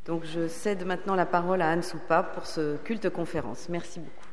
Donc je cède maintenant la parole à Anne Soupa pour ce culte conférence. Merci beaucoup.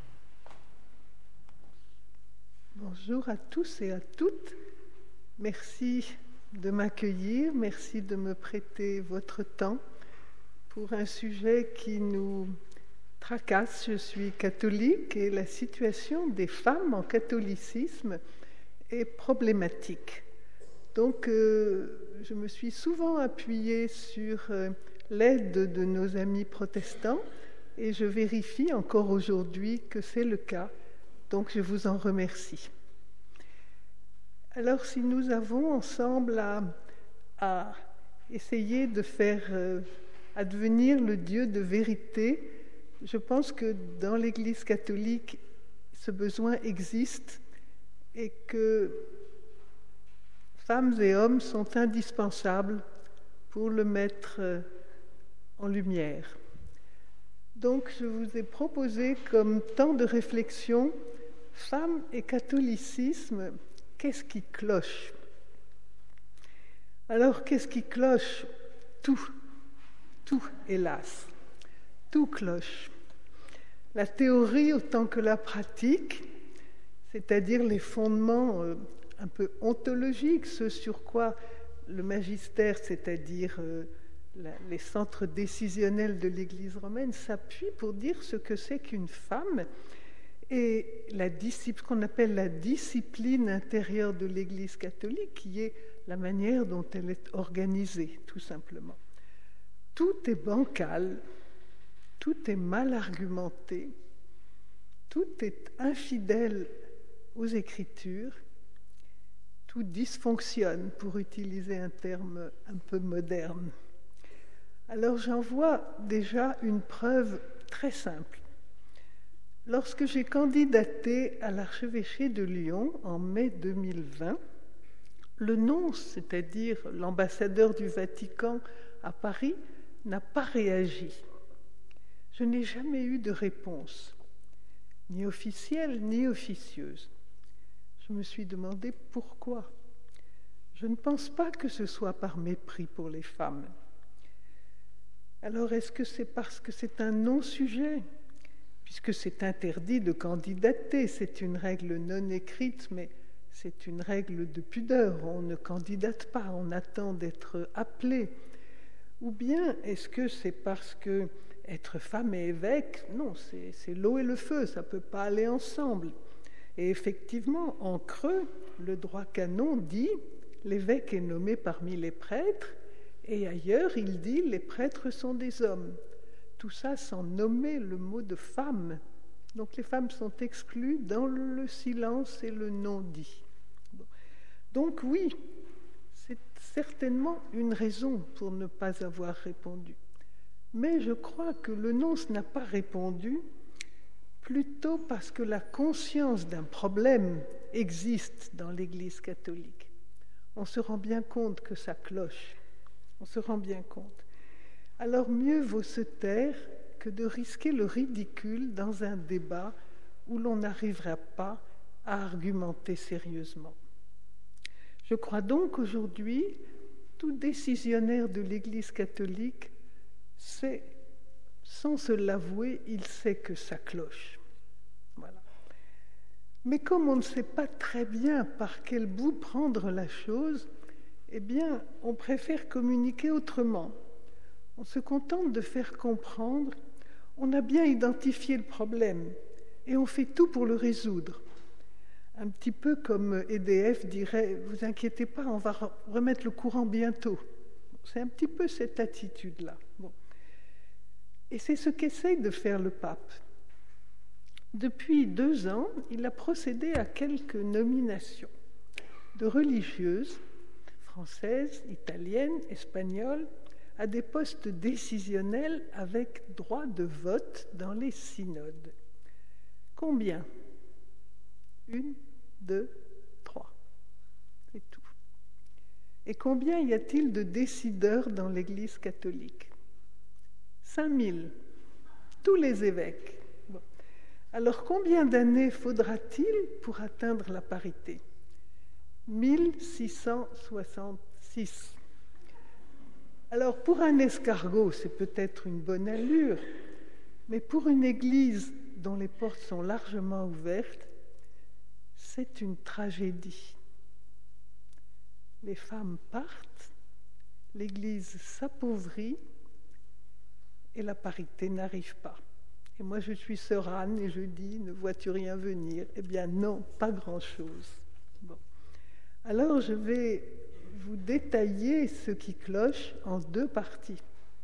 Bonjour à tous et à toutes. Merci de m'accueillir, merci de me prêter votre temps pour un sujet qui nous tracasse. Je suis catholique et la situation des femmes en catholicisme est problématique. Donc je me suis souvent appuyée sur l'aide de nos amis protestants et je vérifie encore aujourd'hui que c'est le cas. Donc je vous en remercie. Alors si nous avons ensemble à essayer de faire advenir le Dieu de vérité, je pense que dans l'Église catholique, ce besoin existe et que femmes et hommes sont indispensables pour le mettre en lumière. Donc je vous ai proposé comme temps de réflexion femmes et catholicisme, qu'est-ce qui cloche? Alors qu'est-ce qui cloche? Tout, hélas, tout cloche. La théorie autant que la pratique, c'est-à-dire les fondements un peu ontologiques, ce sur quoi le magistère, c'est-à-dire les centres décisionnels de l'Église romaine, s'appuient pour dire ce que c'est qu'une femme et ce qu'on appelle la discipline intérieure de l'Église catholique, qui est la manière dont elle est organisée, tout simplement. Tout est bancal, tout est mal argumenté, tout est infidèle aux Écritures, tout dysfonctionne, pour utiliser un terme un peu moderne. Alors j'en vois déjà une preuve très simple. Lorsque j'ai candidaté à l'archevêché de Lyon en mai 2020, le nonce, c'est-à-dire l'ambassadeur du Vatican à Paris, n'a pas réagi. Je n'ai jamais eu de réponse, ni officielle ni officieuse. Je me suis demandé pourquoi. Je ne pense pas que ce soit par mépris pour les femmes. Alors est-ce que c'est parce que c'est un non-sujet ? Puisque c'est interdit de candidater, c'est une règle non écrite, mais c'est une règle de pudeur. On ne candidate pas, on attend d'être appelé. Ou bien est-ce que c'est parce que être femme et évêque, non, c'est l'eau et le feu, ça ne peut pas aller ensemble. Et effectivement, en creux, le droit canon dit « l'évêque est nommé parmi les prêtres » et ailleurs, il dit « les prêtres sont des hommes ». Tout ça sans nommer le mot de femme. Donc les femmes sont exclues dans le silence et le non-dit. Bon. Donc oui, c'est certainement une raison pour ne pas avoir répondu. Mais je crois que le nonce n'a pas répondu plutôt parce que la conscience d'un problème existe dans l'Église catholique. On se rend bien compte que ça cloche. On se rend bien compte. Alors mieux vaut se taire que de risquer le ridicule dans un débat où l'on n'arrivera pas à argumenter sérieusement. Je crois donc qu'aujourd'hui, tout décisionnaire de l'Église catholique sait, sans se l'avouer, il sait que ça cloche. Voilà. Mais comme on ne sait pas très bien par quel bout prendre la chose, eh bien, on préfère communiquer autrement. On se contente de faire comprendre, on a bien identifié le problème et on fait tout pour le résoudre. Un petit peu comme EDF dirait, vous inquiétez pas, on va remettre le courant bientôt. C'est un petit peu cette attitude-là. Bon. Et c'est ce qu'essaye de faire le pape. Depuis 2 ans, il a procédé à quelques nominations de religieuses, françaises, italiennes, espagnoles, à des postes décisionnels avec droit de vote dans les synodes. Combien? 1, 2, 3. C'est tout. Et combien y a-t-il de décideurs dans l'Église catholique? 5000. Tous les évêques. Bon. Alors combien d'années faudra-t-il pour atteindre la parité? 1666. Alors, pour un escargot, c'est peut-être une bonne allure, mais pour une église dont les portes sont largement ouvertes, c'est une tragédie. Les femmes partent, l'église s'appauvrit et la parité n'arrive pas. Et moi, je suis sœur Anne et je dis, ne vois-tu rien venir? Eh bien non, pas grand-chose. Bon. Alors, je vais vous détailler ce qui cloche en deux parties.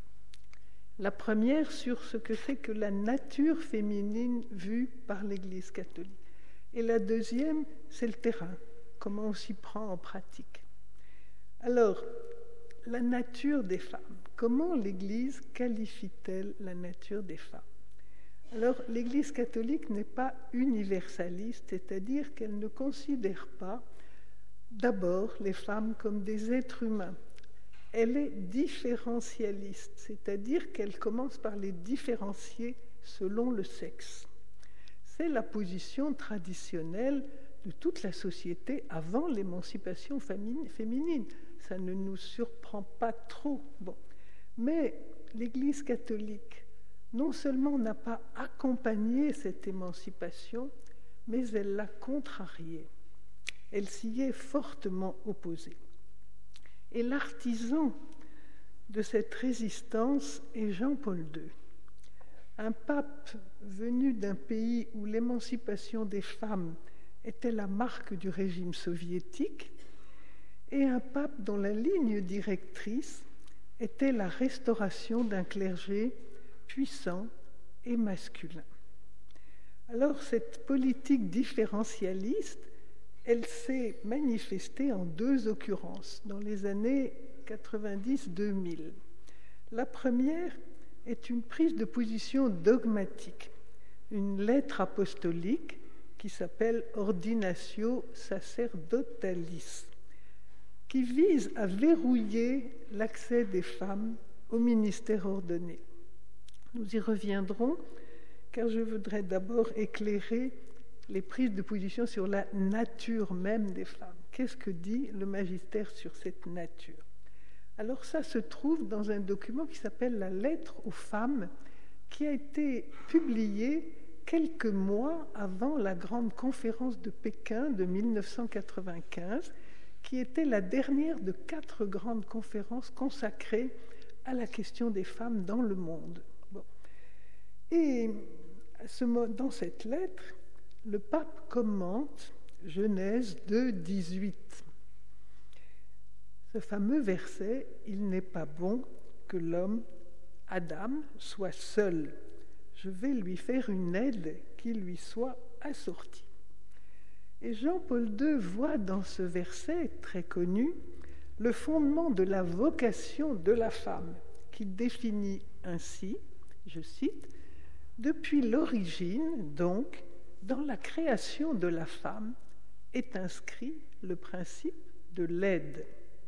La première sur ce que c'est que la nature féminine vue par l'Église catholique. Et la deuxième, c'est le terrain, comment on s'y prend en pratique. Alors, la nature des femmes. Comment l'Église qualifie-t-elle la nature des femmes? Alors, l'Église catholique n'est pas universaliste, c'est-à-dire qu'elle ne considère pas d'abord les femmes comme des êtres humains. Elle est différentialiste, c'est-à-dire qu'elle commence par les différencier selon le sexe. C'est la position traditionnelle de toute la société avant l'émancipation féminine. Ça ne nous surprend pas trop. Bon. Mais l'Église catholique, non seulement n'a pas accompagné cette émancipation, mais elle l'a contrariée. Elle s'y est fortement opposée. Et l'artisan de cette résistance est Jean-Paul II, un pape venu d'un pays où l'émancipation des femmes était la marque du régime soviétique, et un pape dont la ligne directrice était la restauration d'un clergé puissant et masculin. Alors cette politique différentialiste, elle s'est manifestée en deux occurrences dans les années 90-2000. La première est une prise de position dogmatique, une lettre apostolique qui s'appelle Ordinatio Sacerdotalis, qui vise à verrouiller l'accès des femmes au ministère ordonné. Nous y reviendrons, car je voudrais d'abord éclairer les prises de position sur la nature même des femmes. Qu'est-ce que dit le magistère sur cette nature? Alors ça se trouve dans un document qui s'appelle la Lettre aux femmes, qui a été publié quelques mois avant la grande conférence de Pékin de 1995, qui était la dernière de 4 grandes conférences consacrées à la question des femmes dans le monde. Bon. Et dans cette lettre, le pape commente Genèse 2:18. Ce fameux verset, « Il n'est pas bon que l'homme, Adam, soit seul. Je vais lui faire une aide qui lui soit assortie. » Et Jean-Paul II voit dans ce verset très connu le fondement de la vocation de la femme, qu'il définit ainsi, je cite, « Depuis l'origine, donc, dans la création de la femme est inscrit le principe de l'aide. »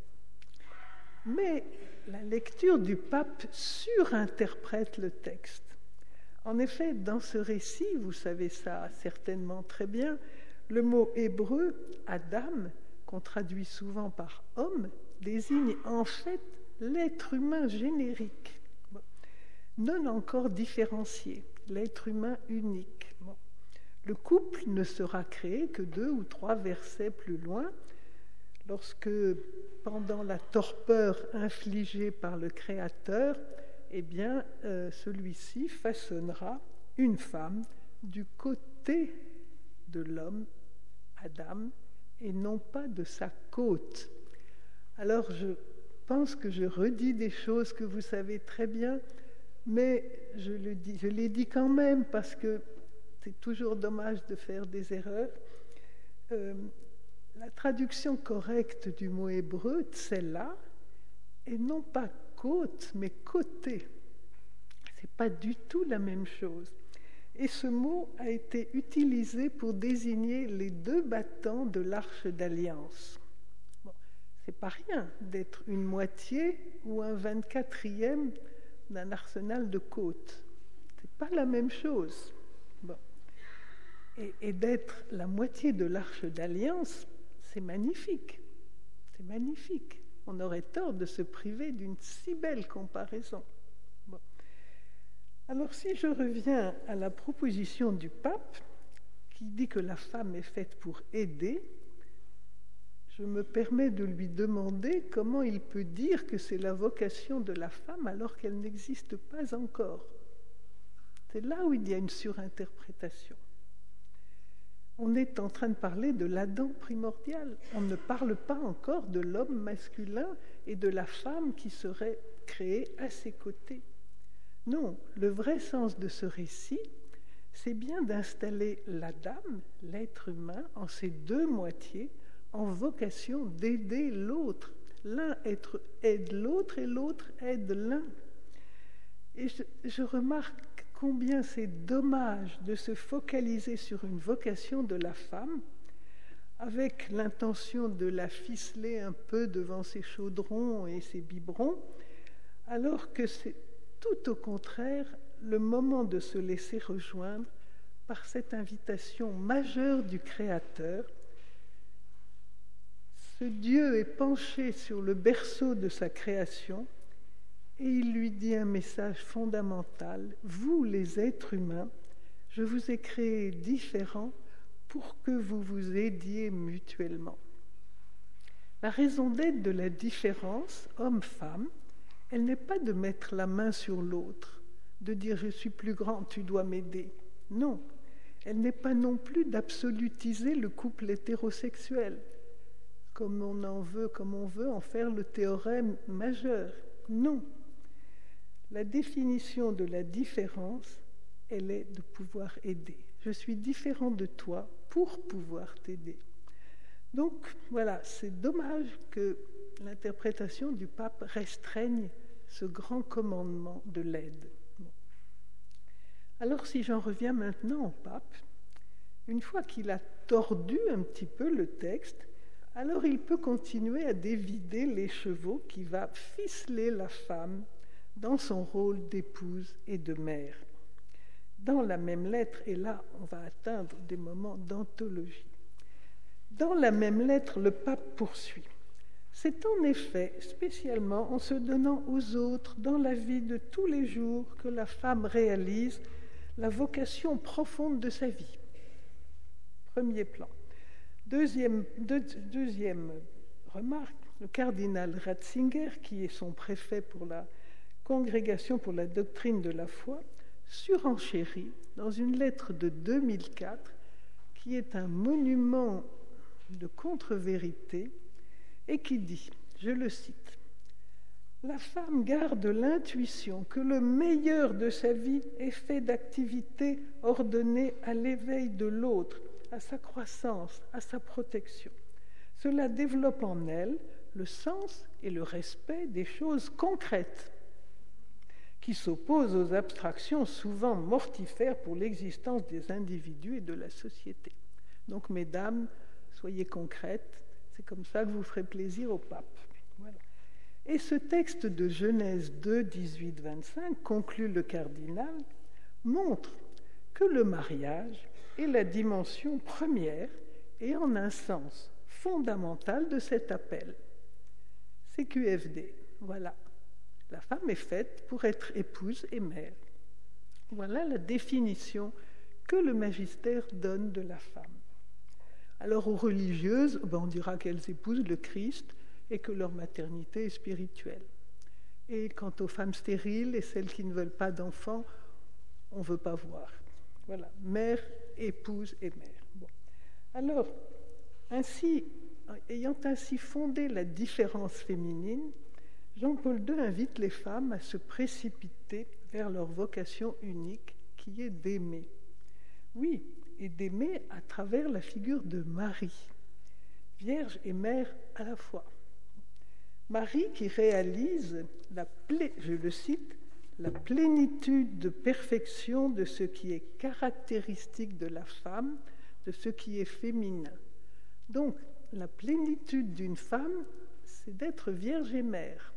Mais la lecture du pape surinterprète le texte. En effet, dans ce récit, vous savez ça certainement très bien, le mot hébreu « Adam », qu'on traduit souvent par « homme », désigne en fait l'être humain générique, non encore différencié, l'être humain unique. Bon. Le couple ne sera créé que 2 ou 3 versets plus loin, lorsque, pendant la torpeur infligée par le Créateur, eh bien, celui-ci façonnera une femme du côté de l'homme, Adam, et non pas de sa côte. Alors, je pense que je redis des choses que vous savez très bien, mais je les dis quand même parce que c'est toujours dommage de faire des erreurs. La traduction correcte du mot hébreu, tsela, est non pas côte, mais côté. Ce n'est pas du tout la même chose. Et ce mot a été utilisé pour désigner les 2 battants de l'arche d'alliance. Bon, c'est pas rien d'être une moitié ou un 24e d'un arsenal de côtes. C'est pas la même chose. Bon. Et d'être la moitié de l'arche d'alliance, c'est magnifique. C'est magnifique. On aurait tort de se priver d'une si belle comparaison. Bon. Alors si je reviens à la proposition du pape, qui dit que la femme est faite pour aider, je me permets de lui demander comment il peut dire que c'est la vocation de la femme alors qu'elle n'existe pas encore. C'est là où il y a une surinterprétation. On est en train de parler de l'Adam primordial. On ne parle pas encore de l'homme masculin et de la femme qui serait créée à ses côtés. Non, le vrai sens de ce récit, c'est bien d'installer l'Adam, l'être humain, en ses deux moitiés, en vocation d'aider l'autre. L'un aide l'autre et l'autre aide l'un. Et je remarque combien c'est dommage de se focaliser sur une vocation de la femme avec l'intention de la ficeler un peu devant ses chaudrons et ses biberons, alors que c'est tout au contraire le moment de se laisser rejoindre par cette invitation majeure du Créateur. Ce Dieu est penché sur le berceau de sa création et il lui dit un message fondamental. Vous, les êtres humains, je vous ai créés différents pour que vous vous aidiez mutuellement. La raison d'être de la différence, homme-femme, elle n'est pas de mettre la main sur l'autre, de dire « je suis plus grand, tu dois m'aider ». Non, elle n'est pas non plus d'absolutiser le couple hétérosexuel, comme on veut en faire le théorème majeur. Non. La définition de la différence, elle est de pouvoir aider. Je suis différent de toi pour pouvoir t'aider. Donc, voilà, c'est dommage que l'interprétation du pape restreigne ce grand commandement de l'aide. Bon. Alors, si j'en reviens maintenant au pape, une fois qu'il a tordu un petit peu le texte, alors il peut continuer à dévider l'écheveau qui va ficeler la femme dans son rôle d'épouse et de mère. Dans la même lettre, et là on va atteindre des moments d'anthologie, dans la même lettre, le pape poursuit. C'est en effet spécialement en se donnant aux autres dans la vie de tous les jours que la femme réalise la vocation profonde de sa vie. Premier plan. Deuxième remarque, le cardinal Ratzinger, qui est son préfet pour la Congrégation pour la doctrine de la foi, surenchérit dans une lettre de 2004 qui est un monument de contre-vérité et qui dit, je le cite, « La femme garde l'intuition que le meilleur de sa vie est fait d'activités ordonnées à l'éveil de l'autre, à sa croissance, à sa protection. Cela développe en elle le sens et le respect des choses concrètes qui s'opposent aux abstractions souvent mortifères pour l'existence des individus et de la société. Donc, mesdames, soyez concrètes, c'est comme ça que vous ferez plaisir au pape. » Voilà. Et ce texte de Genèse 2, 18-25, conclut le cardinal, montre que le mariage est la dimension première et en un sens fondamental de cet appel. CQFD, voilà. La femme est faite pour être épouse et mère. Voilà la définition que le magistère donne de la femme. Alors aux religieuses, on dira qu'elles épousent le Christ et que leur maternité est spirituelle. Et quant aux femmes stériles et celles qui ne veulent pas d'enfants, on ne veut pas voir. Voilà, mère, épouse et mère. Bon. Alors, ayant ainsi fondé la différence féminine, Jean-Paul II invite les femmes à se précipiter vers leur vocation unique, qui est d'aimer. Oui, et d'aimer à travers la figure de Marie, vierge et mère à la fois. Marie qui réalise, je le cite, la plénitude de perfection de ce qui est caractéristique de la femme, de ce qui est féminin. Donc, la plénitude d'une femme, c'est d'être vierge et mère.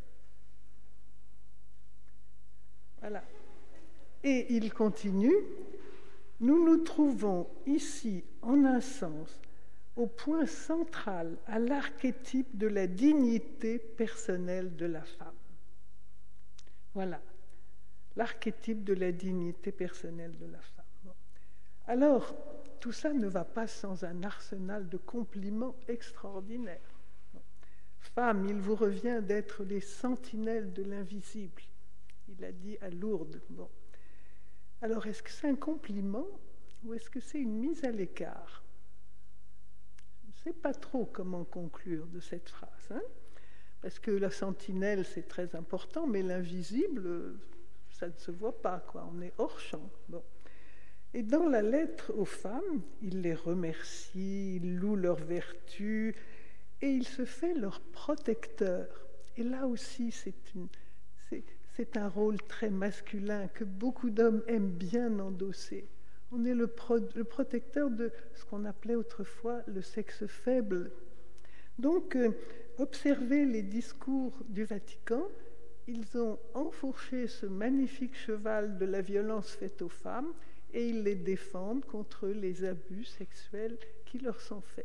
Voilà. Et il continue, nous nous trouvons ici, en un sens, au point central, à l'archétype de la dignité personnelle de la femme. Voilà, l'archétype de la dignité personnelle de la femme. Bon. Alors, tout ça ne va pas sans un arsenal de compliments extraordinaires. Bon. Femmes, il vous revient d'être les sentinelles de l'invisible. Il a dit à Lourdes. Bon. Alors, est-ce que c'est un compliment ou est-ce que c'est une mise à l'écart? Je ne sais pas trop comment conclure de cette phrase, hein? Parce que la sentinelle, c'est très important, mais l'invisible, ça ne se voit pas, quoi. On est hors champ. Bon. Et dans la lettre aux femmes, il les remercie, il loue leurs vertus, et il se fait leur protecteur. Et là aussi, c'est un rôle très masculin que beaucoup d'hommes aiment bien endosser. On est le protecteur de ce qu'on appelait autrefois le sexe faible. Donc, observez les discours du Vatican. Ils ont enfourché ce magnifique cheval de la violence faite aux femmes et ils les défendent contre les abus sexuels qui leur sont faits.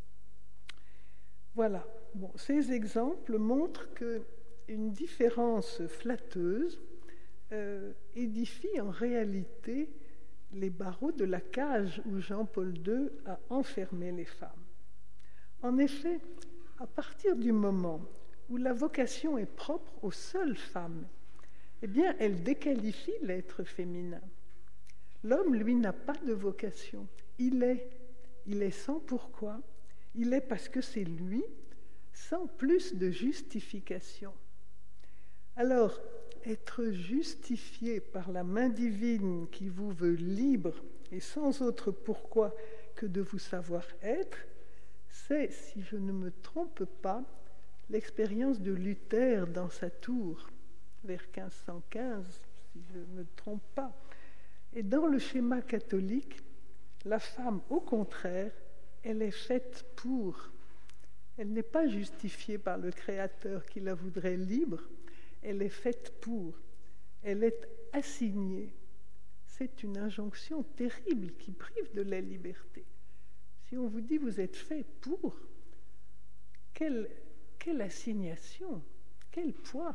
Voilà. Bon, ces exemples montrent qu'une différence flatteuse édifie en réalité les barreaux de la cage où Jean-Paul II a enfermé les femmes. En effet, à partir du moment où la vocation est propre aux seules femmes, eh bien, elle déqualifie l'être féminin. L'homme, lui, n'a pas de vocation. Il est sans pourquoi. Il est parce que c'est lui, sans plus de justification. Alors, être justifié par la main divine qui vous veut libre et sans autre pourquoi que de vous savoir être, c'est, si je ne me trompe pas, l'expérience de Luther dans sa tour, vers 1515, si je ne me trompe pas. Et dans le schéma catholique, la femme, au contraire, elle est faite pour. Elle n'est pas justifiée par le Créateur qui la voudrait libre, elle est faite pour. Elle est assignée. C'est une injonction terrible qui prive de la liberté. Si on vous dit vous êtes fait pour, quelle assignation, quel poids.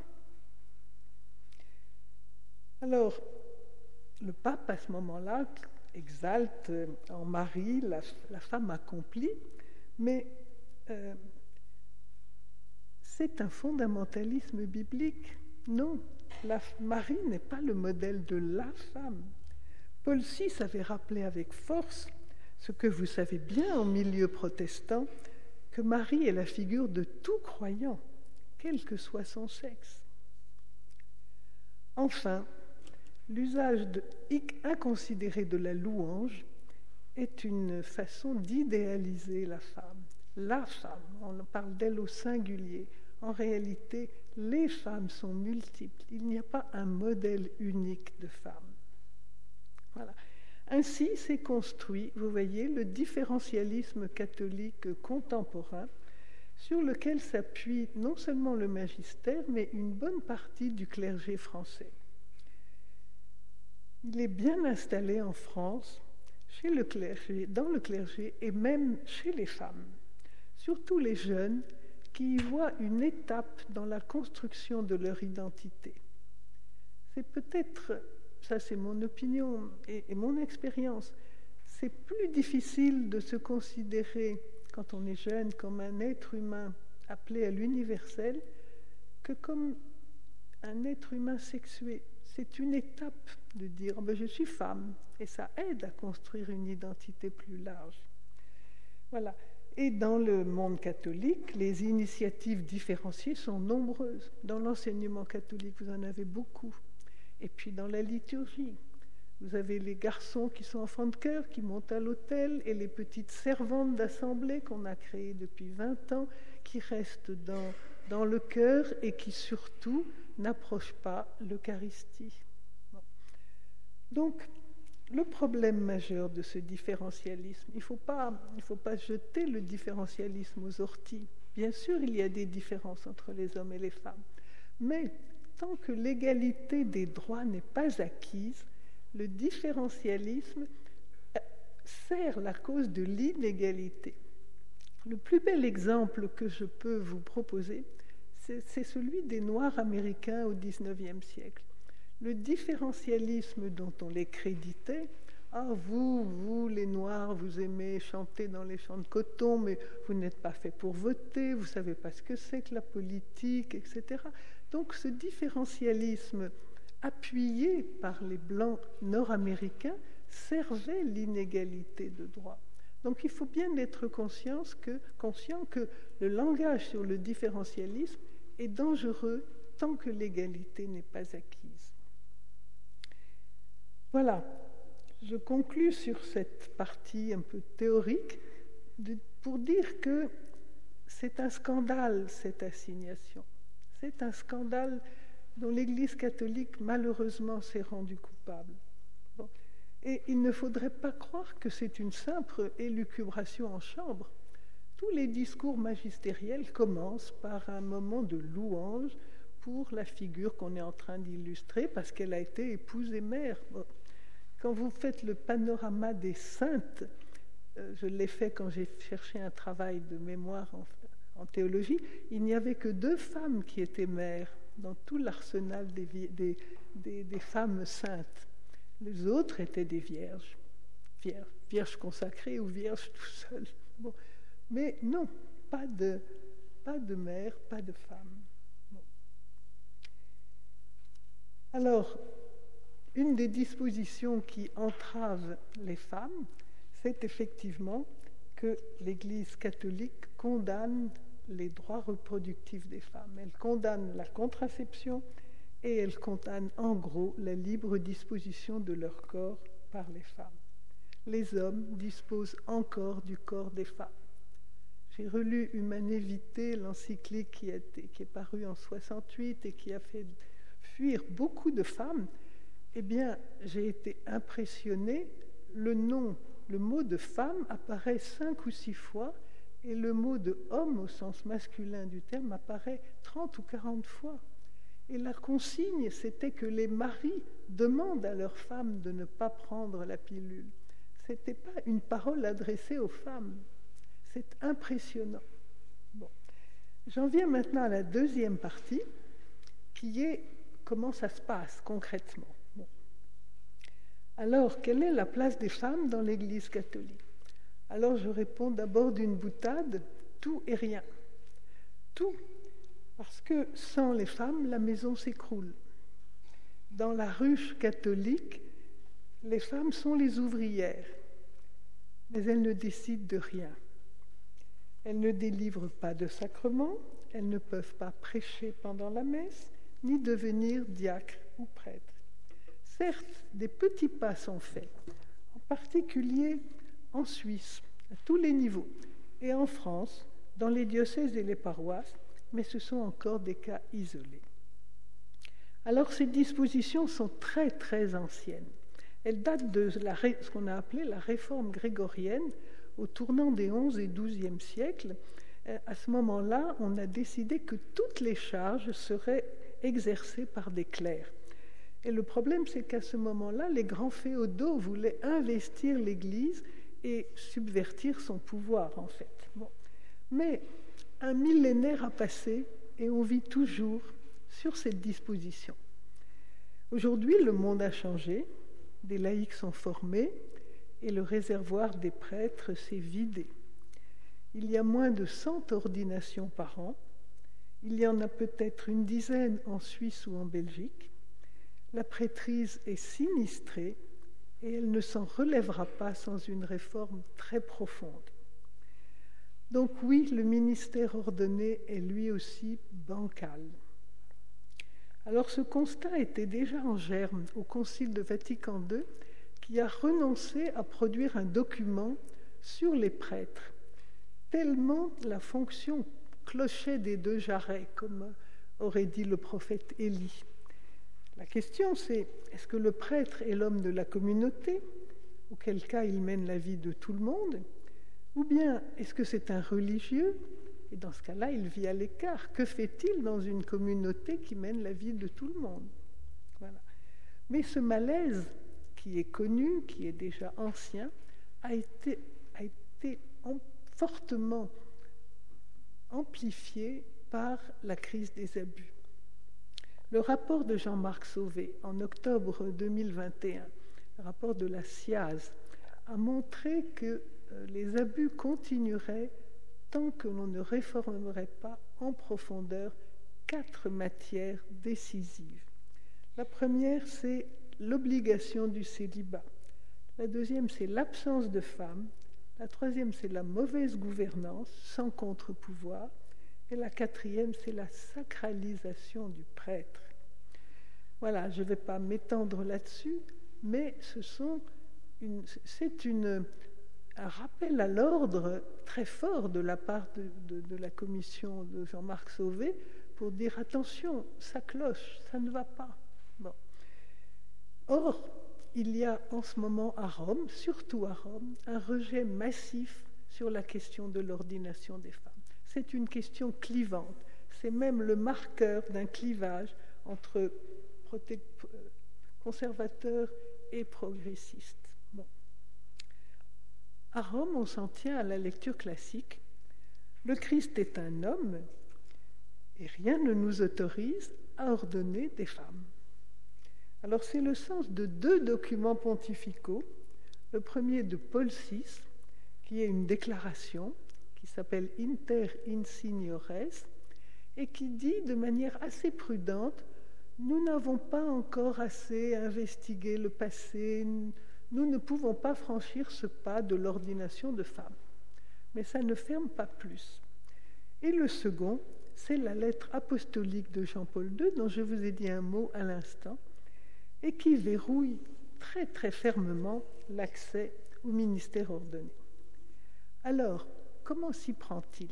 Alors, le pape, à ce moment-là, exalte en Marie la femme accomplie, mais c'est un fondamentalisme biblique. Non, Marie n'est pas le modèle de la femme. Paul VI avait rappelé avec force ce que vous savez bien en milieu protestant, que Marie est la figure de tout croyant, quel que soit son sexe. Enfin, l'usage inconsidéré de la louange est une façon d'idéaliser la femme. La femme, on parle d'elle au singulier. En réalité, les femmes sont multiples. Il n'y a pas un modèle unique de femme. Voilà. Ainsi s'est construit, vous voyez, le différentialisme catholique contemporain sur lequel s'appuie non seulement le magistère, mais une bonne partie du clergé français. Il est bien installé en France, chez le clergé, dans le clergé et même chez les femmes, surtout les jeunes qui y voient une étape dans la construction de leur identité. C'est peut-être, ça c'est mon opinion et mon expérience, c'est plus difficile de se considérer, quand on est jeune, comme un être humain appelé à l'universel que comme un être humain sexué. C'est une étape de dire « je suis femme » et ça aide à construire une identité plus large. Voilà. Et dans le monde catholique, les initiatives différenciées sont nombreuses. Dans l'enseignement catholique, vous en avez beaucoup. Et puis dans la liturgie, vous avez les garçons qui sont enfants de chœur, qui montent à l'autel, et les petites servantes d'assemblée qu'on a créées depuis 20 ans, qui restent dans le chœur et qui surtout n'approchent pas l'Eucharistie. Bon. Donc, le problème majeur de ce différentialisme, il ne faut pas jeter le différentialisme aux orties. Bien sûr, il y a des différences entre les hommes et les femmes, mais tant que l'égalité des droits n'est pas acquise, le différentialisme sert la cause de l'inégalité. Le plus bel exemple que je peux vous proposer, c'est celui des Noirs américains au XIXe siècle. Le différentialisme dont on les créditait, « Ah, vous, les Noirs, vous aimez chanter dans les champs de coton, mais vous n'êtes pas fait pour voter, vous ne savez pas ce que c'est que la politique, etc. » Donc ce différentialisme appuyé par les Blancs nord-américains servait l'inégalité de droit. Donc il faut bien être conscient que le langage sur le différentialisme est dangereux tant que l'égalité n'est pas acquise. Voilà, je conclus sur cette partie un peu théorique pour dire que c'est un scandale, cette assignation. C'est un scandale dont l'Église catholique, malheureusement, s'est rendue coupable. Bon. Et il ne faudrait pas croire que c'est une simple élucubration en chambre. Tous les discours magistériels commencent par un moment de louange pour la figure qu'on est en train d'illustrer, parce qu'elle a été épouse et mère. Bon. Quand vous faites le panorama des saintes, je l'ai fait quand j'ai cherché un travail de mémoire en théologie, il n'y avait que 2 femmes qui étaient mères dans tout l'arsenal des femmes saintes. Les autres étaient des vierges consacrées ou vierges tout seules. Bon. Mais non, pas de mère, pas de femme. Bon. Alors, une des dispositions qui entravent les femmes, c'est effectivement que l'Église catholique condamne les droits reproductifs des femmes. Elle condamne la contraception et elle condamne en gros la libre disposition de leur corps par les femmes. Les hommes disposent encore du corps des femmes. J'ai relu Humanae Vitae, l'encyclique qui est parue en 68 et qui a fait fuir beaucoup de femmes. Eh bien, j'ai été impressionnée. Le mot de femme apparaît 5 ou 6 fois et le mot de homme au sens masculin du terme apparaît 30 ou 40 fois. Et la consigne, c'était que les maris demandent à leurs femmes de ne pas prendre la pilule. Ce n'était pas une parole adressée aux femmes. C'est impressionnant. Bon. J'en viens maintenant à la deuxième partie, qui est comment ça se passe concrètement. Bon. Alors, quelle est la place des femmes dans l'Église catholique? Alors, je réponds d'abord d'une boutade, tout et rien. Tout, parce que sans les femmes, la maison s'écroule. Dans la ruche catholique, les femmes sont les ouvrières, mais elles ne décident de rien. Elles ne délivrent pas de sacrement, elles ne peuvent pas prêcher pendant la messe, ni devenir diacre ou prêtre. Certes, des petits pas sont faits, en particulier en Suisse, à tous les niveaux, et en France, dans les diocèses et les paroisses, mais ce sont encore des cas isolés. Alors, ces dispositions sont très, très anciennes. Elles datent de ce qu'on a appelé la réforme grégorienne, au tournant des XIe et XIIe siècles. À ce moment-là, on a décidé que toutes les charges seraient exercées par des clercs. Et le problème, c'est qu'à ce moment-là, les grands féodaux voulaient investir l'Église et subvertir son pouvoir, en fait. Bon. Mais un millénaire a passé et on vit toujours sur cette disposition. Aujourd'hui, le monde a changé, des laïcs sont formés et le réservoir des prêtres s'est vidé. Il y a moins de 100 ordinations par an. Il y en a peut-être une dizaine en Suisse ou en Belgique. La prêtrise est sinistrée et elle ne s'en relèvera pas sans une réforme très profonde. Donc oui, le ministère ordonné est lui aussi bancal. Alors ce constat était déjà en germe au Concile de Vatican II, qui a renoncé à produire un document sur les prêtres, tellement la fonction clochait des 2 jarrets, comme aurait dit le prophète Élie. La question c'est, est-ce que le prêtre est l'homme de la communauté, auquel cas il mène la vie de tout le monde, ou bien est-ce que c'est un religieux, et dans ce cas-là il vit à l'écart? Que fait-il dans une communauté qui mène la vie de tout le monde? Voilà. Mais ce malaise qui est connu, qui est déjà ancien, a été fortement amplifiée par la crise des abus. Le rapport de Jean-Marc Sauvé, en octobre 2021, le rapport de la SIAZ, a montré que les abus continueraient tant que l'on ne réformerait pas en profondeur 4 matières décisives. La première, c'est l'obligation du célibat. La deuxième, c'est l'absence de femmes. La troisième, c'est la mauvaise gouvernance, sans contre-pouvoir. Et la quatrième, c'est la sacralisation du prêtre. Voilà, je ne vais pas m'étendre là-dessus, mais c'est un rappel à l'ordre très fort de la part de la commission de Jean-Marc Sauvé pour dire attention, ça cloche, ça ne va pas. Bon. Or, il y a en ce moment à Rome, surtout à Rome, un rejet massif sur la question de l'ordination des femmes. C'est une question clivante. C'est même le marqueur d'un clivage entre conservateurs et progressistes. Bon. À Rome, on s'en tient à la lecture classique. Le Christ est un homme et rien ne nous autorise à ordonner des femmes. Alors c'est le sens de 2 documents pontificaux. Le premier de Paul VI, qui est une déclaration qui s'appelle Inter Insignores et qui dit de manière assez prudente: nous n'avons pas encore assez investigué le passé, nous ne pouvons pas franchir ce pas de l'ordination de femmes. Mais ça ne ferme pas plus. Et le second, c'est la lettre apostolique de Jean-Paul II, dont je vous ai dit un mot à l'instant, et qui verrouille très très fermement l'accès au ministère ordonné. Alors, comment s'y prend-il?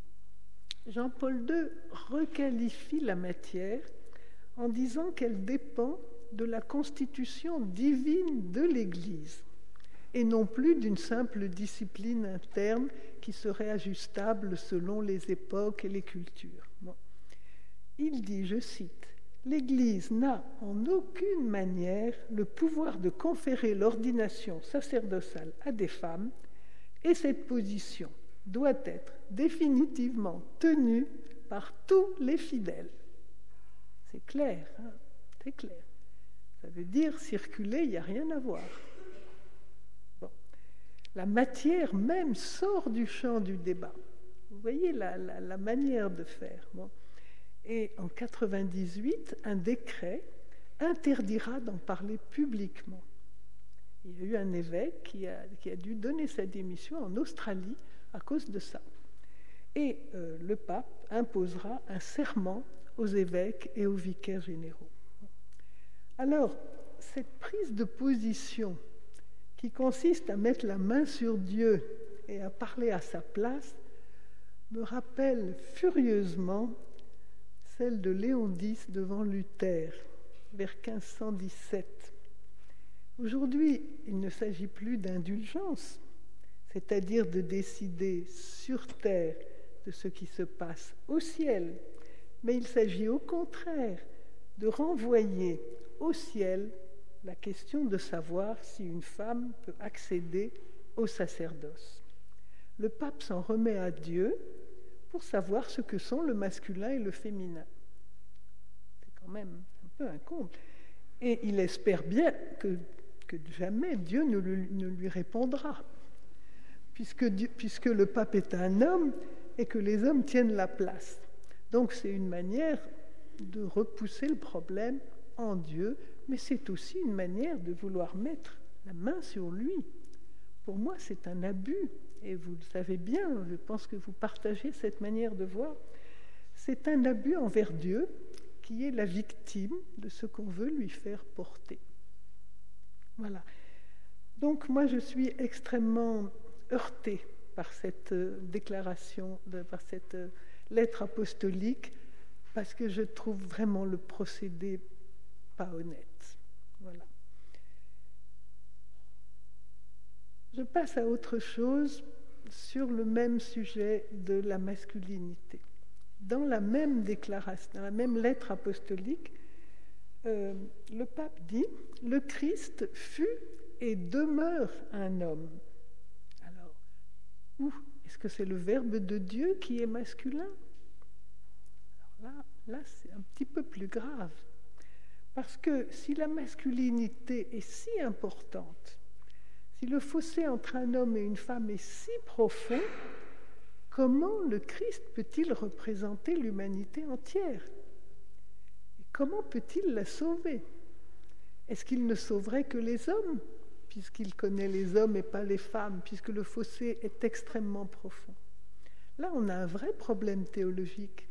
Jean-Paul II requalifie la matière en disant qu'elle dépend de la constitution divine de l'Église et non plus d'une simple discipline interne qui serait ajustable selon les époques et les cultures. Bon. Il dit, je cite, « L'Église n'a en aucune manière le pouvoir de conférer l'ordination sacerdotale à des femmes et cette position doit être définitivement tenue par tous les fidèles. » C'est clair, hein? C'est clair. Ça veut dire circuler, il n'y a rien à voir. Bon. La matière même sort du champ du débat. Vous voyez la manière de faire. Bon. Et en 1998, un décret interdira d'en parler publiquement. Il y a eu un évêque qui a dû donner sa démission en Australie à cause de ça. Et le pape imposera un serment aux évêques et aux vicaires généraux. Alors, cette prise de position qui consiste à mettre la main sur Dieu et à parler à sa place me rappelle furieusement celle de Léon X devant Luther, vers 1517. Aujourd'hui, il ne s'agit plus d'indulgence, c'est-à-dire de décider sur terre de ce qui se passe au ciel, mais il s'agit au contraire de renvoyer au ciel la question de savoir si une femme peut accéder au sacerdoce. Le pape s'en remet à Dieu pour savoir ce que sont le masculin et le féminin. C'est quand même un peu un comble. Et il espère bien que jamais Dieu ne lui répondra, puisque le pape est un homme et que les hommes tiennent la place. Donc c'est une manière de repousser le problème en Dieu, mais c'est aussi une manière de vouloir mettre la main sur lui. Pour moi, c'est un abus, et vous le savez bien, je pense que vous partagez cette manière de voir. C'est un abus envers Dieu, qui est la victime de ce qu'on veut lui faire porter. Voilà. Donc moi, je suis extrêmement heurtée par cette déclaration, par cette lettre apostolique, parce que je trouve vraiment le procédé pas honnête. Voilà. Je passe à autre chose sur le même sujet de la masculinité. Dans la même déclaration, dans la même lettre apostolique, le pape dit « Le Christ fut et demeure un homme ». Alors, où Est-ce que c'est le Verbe de Dieu qui est masculin? Alors là, c'est un petit peu plus grave. Parce que si la masculinité est si importante, si le fossé entre un homme et une femme est si profond, comment le Christ peut-il représenter l'humanité entière? Et comment peut-il la sauver? Est-ce qu'il ne sauverait que les hommes, puisqu'il connaît les hommes et pas les femmes, puisque le fossé est extrêmement profond? Là, on a un vrai problème théologique.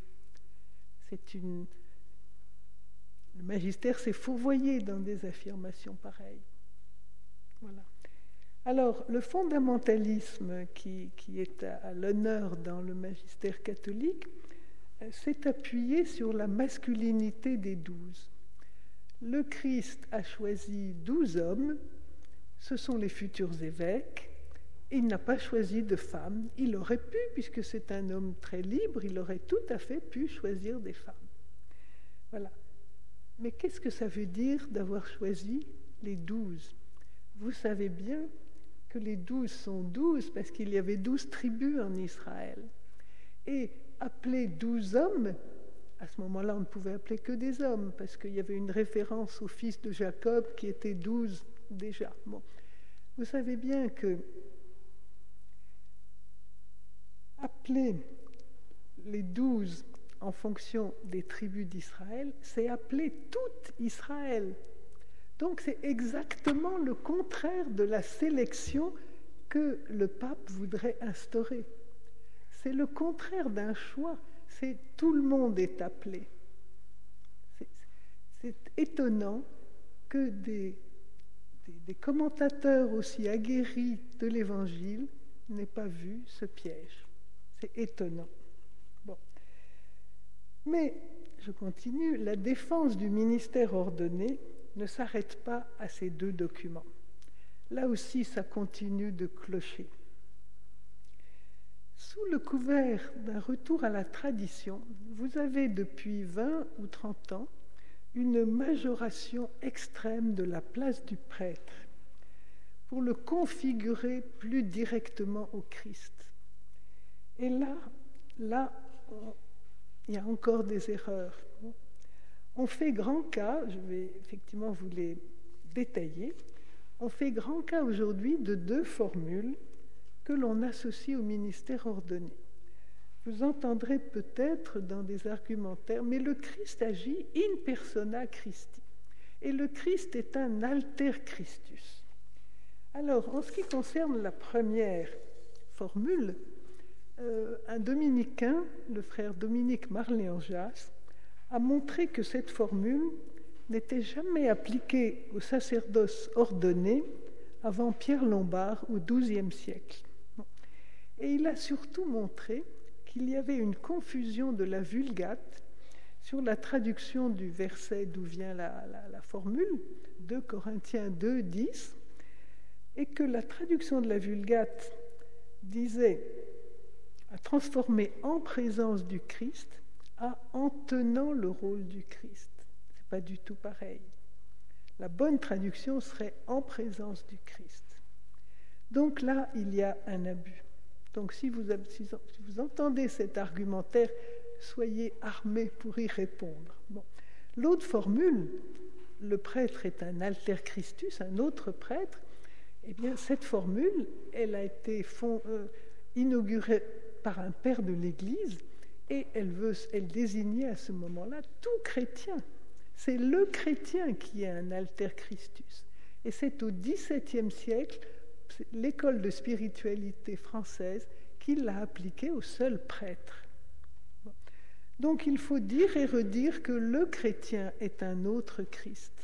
Le magistère s'est fourvoyé dans des affirmations pareilles. Voilà. Alors, le fondamentalisme qui est à l'honneur dans le magistère catholique s'est appuyé sur la masculinité des 12. Le Christ a choisi 12 hommes, ce sont les futurs évêques, et il n'a pas choisi de femmes. Il aurait pu, puisque c'est un homme très libre, il aurait tout à fait pu choisir des femmes. Voilà. Mais qu'est-ce que ça veut dire d'avoir choisi les 12? Vous savez bien que les 12 sont 12 parce qu'il y avait 12 tribus en Israël. Et appeler 12 hommes, à ce moment-là, on ne pouvait appeler que des hommes, parce qu'il y avait une référence au fils de Jacob qui était 12 déjà. Bon. Vous savez bien que appeler les 12 en fonction des tribus d'Israël, c'est appeler tout Israël. Donc c'est exactement le contraire de la sélection que le pape voudrait instaurer. C'est le contraire d'un choix, c'est tout le monde est appelé. C'est étonnant que des commentateurs aussi aguerris de l'Évangile n'aient pas vu ce piège. C'est étonnant. Bon. Mais, je continue, la défense du ministère ordonné ne s'arrête pas à ces 2 documents. Là aussi, ça continue de clocher. Sous le couvert d'un retour à la tradition, vous avez depuis 20 ou 30 ans une majoration extrême de la place du prêtre pour le configurer plus directement au Christ. Et là, il y a encore des erreurs. On fait grand cas, je vais effectivement vous les détailler, on fait grand cas aujourd'hui de 2 formules que l'on associe au ministère ordonné. Vous entendrez peut-être dans des argumentaires, mais le Christ agit in persona Christi. Et le Christ est un alter Christus. Alors, en ce qui concerne la première formule, un dominicain, le frère Dominique Marléangeas, a montré que cette formule n'était jamais appliquée au sacerdoce ordonné avant Pierre Lombard au XIIe siècle. Et il a surtout montré qu'il y avait une confusion de la Vulgate sur la traduction du verset d'où vient la formule, 2 Corinthiens 2, 10, et que la traduction de la Vulgate disait à transformer en présence du Christ à en tenant le rôle du Christ. Ce n'est pas du tout pareil. La bonne traduction serait en présence du Christ. Donc là, il y a un abus. Donc si vous entendez cet argumentaire, soyez armés pour y répondre. Bon. L'autre formule, le prêtre est un alter Christus, un autre prêtre, eh bien cette formule, elle a été inaugurée par un père de l'Église et elle désignait à ce moment-là tout chrétien. C'est le chrétien qui est un alter Christus. Et c'est au XVIIe siècle, l'école de spiritualité française qui l'a appliqué au seul prêtre. Bon. Donc il faut dire et redire que le chrétien est un autre Christ.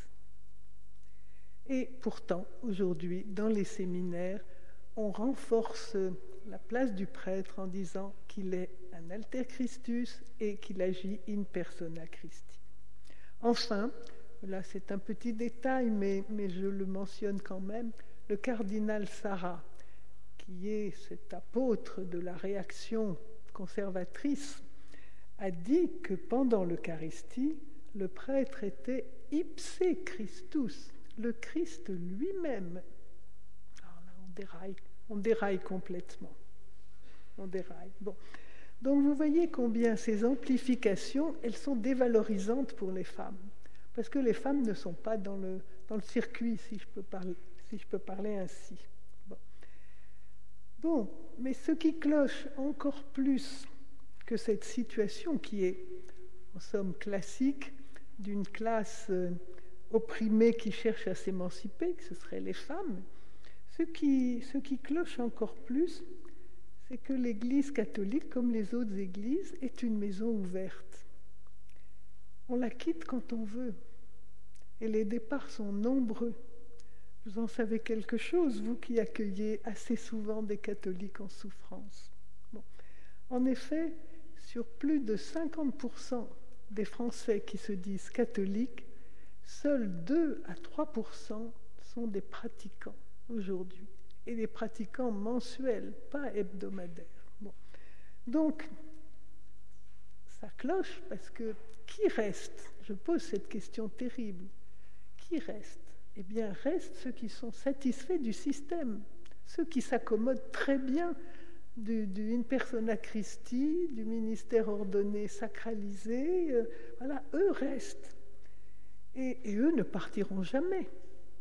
Et pourtant, aujourd'hui, dans les séminaires, on renforce la place du prêtre en disant qu'il est un alter Christus et qu'il agit in persona Christi. Enfin, là c'est un petit détail, mais je le mentionne quand même, le cardinal Sarah, qui est cet apôtre de la réaction conservatrice, a dit que pendant l'Eucharistie, le prêtre était ipse Christus, le Christ lui-même. Alors là, on déraille complètement. on déraille. Bon. Donc vous voyez combien ces amplifications, elles sont dévalorisantes pour les femmes. Parce que les femmes ne sont pas dans le circuit, si je peux parler ainsi. Bon, mais ce qui cloche encore plus que cette situation qui est, en somme, classique, d'une classe opprimée qui cherche à s'émanciper, que ce seraient les femmes, ce qui cloche encore plus, c'est que l'Église catholique, comme les autres églises, est une maison ouverte. On la quitte quand on veut, et les départs sont nombreux. Vous en savez quelque chose, vous qui accueillez assez souvent des catholiques en souffrance. Bon. En effet, sur plus de 50% des Français qui se disent catholiques, seuls 2 à 3% sont des pratiquants aujourd'hui, et des pratiquants mensuels, pas hebdomadaires. Bon. Donc, ça cloche parce que qui reste? Je pose cette question terrible. Qui reste? Eh bien, restent ceux qui sont satisfaits du système, ceux qui s'accommodent très bien du in persona Christi, du ministère ordonné sacralisé. Voilà, eux restent. Et eux ne partiront jamais,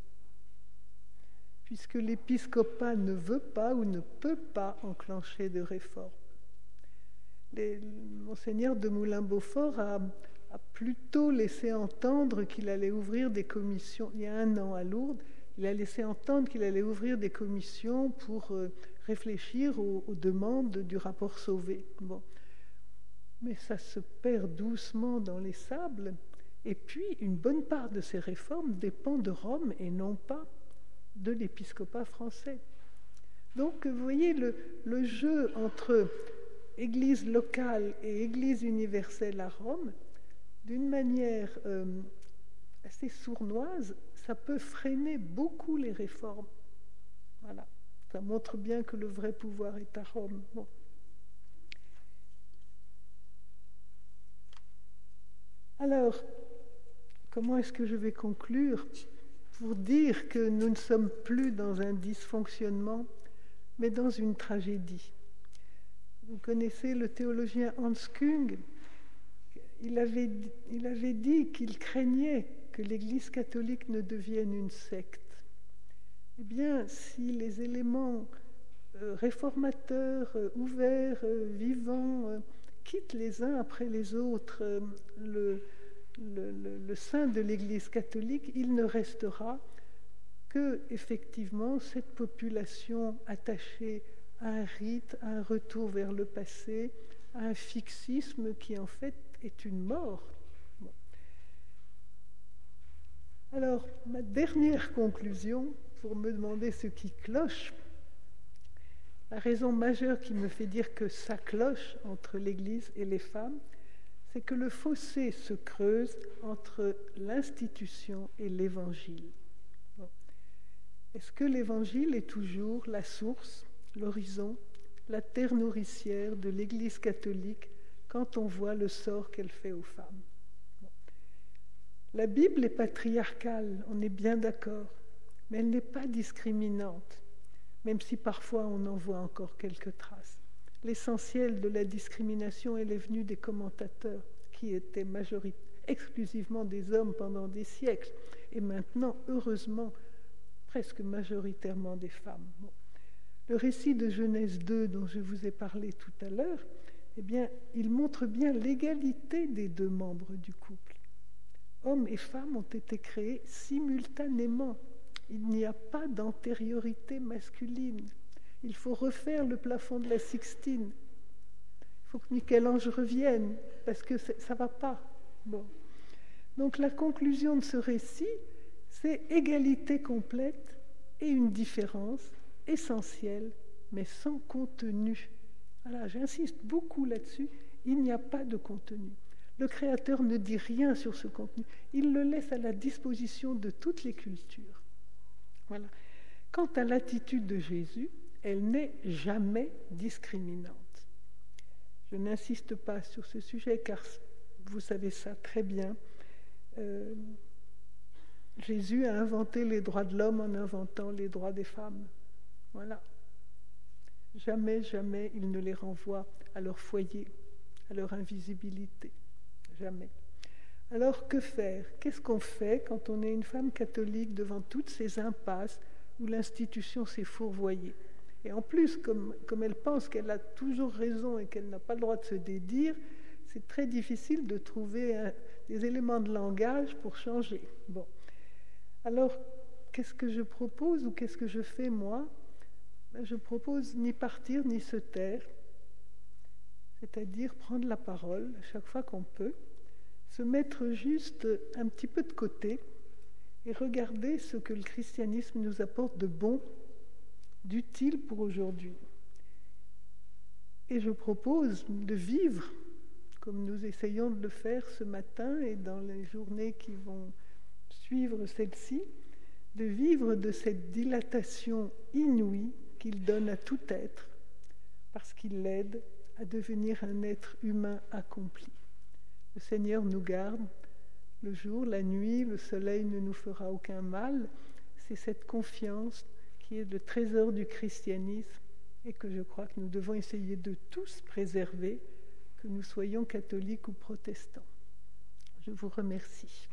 puisque l'épiscopat ne veut pas ou ne peut pas enclencher de réforme. Monseigneur de Moulin-Beaufort a plutôt laissé entendre qu'il allait ouvrir des commissions, il y a 1 an à Lourdes, il a laissé entendre qu'il allait ouvrir des commissions pour réfléchir aux demandes du rapport Sauvé. Bon. Mais ça se perd doucement dans les sables, et puis une bonne part de ces réformes dépend de Rome et non pas de l'épiscopat français. Donc, vous voyez, le jeu entre Église locale et Église universelle à Rome, d'une manière assez sournoise, ça peut freiner beaucoup les réformes. Voilà. Ça montre bien que le vrai pouvoir est à Rome. Bon. Alors, comment est-ce que je vais conclure pour dire que nous ne sommes plus dans un dysfonctionnement, mais dans une tragédie? Vous connaissez le théologien Hans Küng. Il avait dit qu'il craignait que l'Église catholique ne devienne une secte. Eh bien, si les éléments réformateurs, ouverts, vivants, quittent les uns après les autres le sein de l'Église catholique, il ne restera que, effectivement, cette population attachée à un rite, à un retour vers le passé, à un fixisme qui, en fait, est une mort. Bon. Alors, ma dernière conclusion, pour me demander ce qui cloche, la raison majeure qui me fait dire que ça cloche entre l'Église et les femmes, c'est que le fossé se creuse entre l'institution et l'Évangile. Bon. Est-ce que l'Évangile est toujours la source, l'horizon, la terre nourricière de l'Église catholique quand on voit le sort qu'elle fait aux femmes? Bon. La Bible est patriarcale, on est bien d'accord, mais elle n'est pas discriminante, même si parfois on en voit encore quelques traces. L'essentiel de la discrimination, elle est venue des commentateurs, qui étaient exclusivement des hommes pendant des siècles, et maintenant, heureusement, presque majoritairement des femmes. Bon. Le récit de Genèse 2, dont je vous ai parlé tout à l'heure, eh bien, il montre bien l'égalité des 2 membres du couple. Hommes et femmes ont été créés simultanément. Il n'y a pas d'antériorité masculine. Il faut refaire le plafond de la Sixtine. Il faut que Michel-Ange revienne, parce que ça ne va pas. Bon. Donc la conclusion de ce récit, c'est égalité complète et une différence essentielle, mais sans contenu. Voilà, j'insiste beaucoup là-dessus, il n'y a pas de contenu. Le Créateur ne dit rien sur ce contenu. Il le laisse à la disposition de toutes les cultures. Voilà. Quant à l'attitude de Jésus, elle n'est jamais discriminante. Je n'insiste pas sur ce sujet, car vous savez ça très bien. Jésus a inventé les droits de l'homme en inventant les droits des femmes. Voilà. Jamais, jamais il ne les renvoie à leur foyer, à leur invisibilité. Jamais. Alors que faire? Qu'est-ce qu'on fait quand on est une femme catholique devant toutes ces impasses où l'institution s'est fourvoyée? Et en plus, comme elle pense qu'elle a toujours raison et qu'elle n'a pas le droit de se dédire, c'est très difficile de trouver des éléments de langage pour changer. Bon. Alors, qu'est-ce que je propose ou qu'est-ce que je fais moi? Je propose ni partir ni se taire, c'est-à-dire prendre la parole chaque fois qu'on peut, se mettre juste un petit peu de côté et regarder ce que le christianisme nous apporte de bon, d'utile pour aujourd'hui. Et je propose de vivre, comme nous essayons de le faire ce matin et dans les journées qui vont suivre celle-ci, de vivre de cette dilatation inouïe qu'il donne à tout être, parce qu'il l'aide à devenir un être humain accompli. Le Seigneur nous garde le jour, la nuit, le soleil ne nous fera aucun mal. C'est cette confiance qui est le trésor du christianisme et que je crois que nous devons essayer de tous préserver, que nous soyons catholiques ou protestants. Je vous remercie.